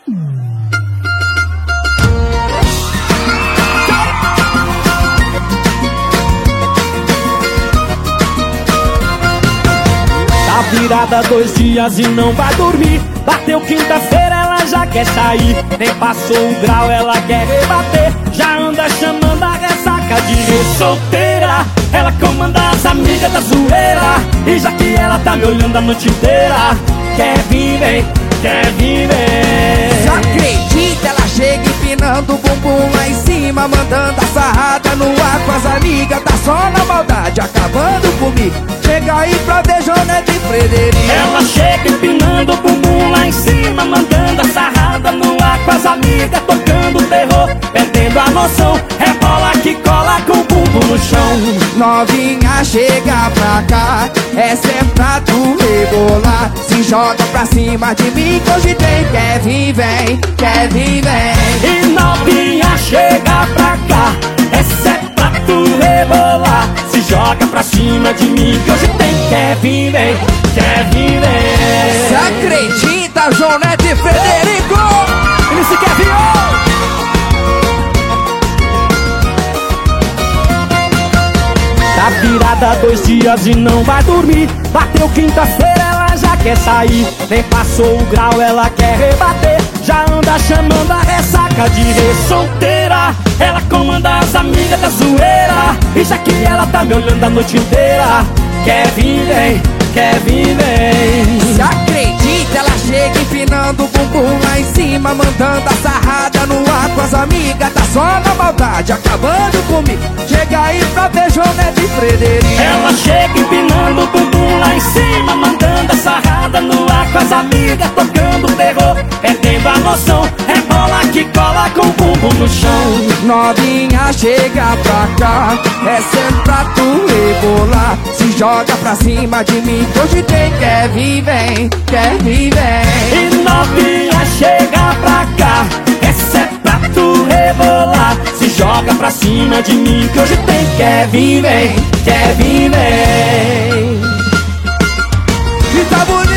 Tá virada 2 dias e não vai dormir. Bateu quinta-feira, ela já quer sair. Nem passou o grau, ela quer rebater. Já anda chamando a ressaca de solteira. Ela comanda as amigas da zoeira. E já que ela tá me olhando a noite inteira, quer vir, vem, quer vir, vem. Só acredita, ela chega empinando o bumbum lá em cima, mandando a sarrada no ar com as amigas. Tá só na maldade, acabando comigo. Chega aí pra ver Johnete e Frederico. Ela chega empinando o bumbum lá em cima, mandando a sarrada no ar com as amigas, tocando terror, perdendo a noção. Rebola que cola com o bumbum no chão. Novinha, chega pra cá, essa é pra tu rebolar. Se joga pra cima de mim que hoje tem. Quer vir, vem, quer vir, vem. E novinha, chega pra cá, essa é pra tu rebolar. Se joga pra cima de mim que hoje tem. Quer vir, vem, quer vir, vem. Se acredita, Johnete e Frederico. Ele se quer vir, oh! Tá virada 2 dias e não vai dormir. Bateu quinta-feira, ela já quer sair. Nem passou o grau, ela quer rebater. Já anda chamando a ressaca de solteira. Ela comanda as amigas da zoeira. E já que ela tá me olhando a noite inteira, quer vir, vem, quer vir, vem. Se acredita, ela chega empinando o bumbum lá em cima, mandando a sarrada no ar com as amigas. Tá só na maldade, acabando comigo. Chega aí pra ver Johnete e Frederico. Ela chega empinando o bumbum lá em cima, mandando a sarrada no ar com as amigas, tocando terror, perdendo a noção. Rebola que cola com o bumbum no chão. Novinha, chega pra cá, essa é pra tu rebolar. Se joga pra cima de mim que hoje tem. Quer vir, vem, quer vir, vem. E novinha, chega pra cá, essa é pra tu rebolar. Se joga pra cima de mim que hoje tem. Quer vir, vem, quer vir, vem. E tá bonito.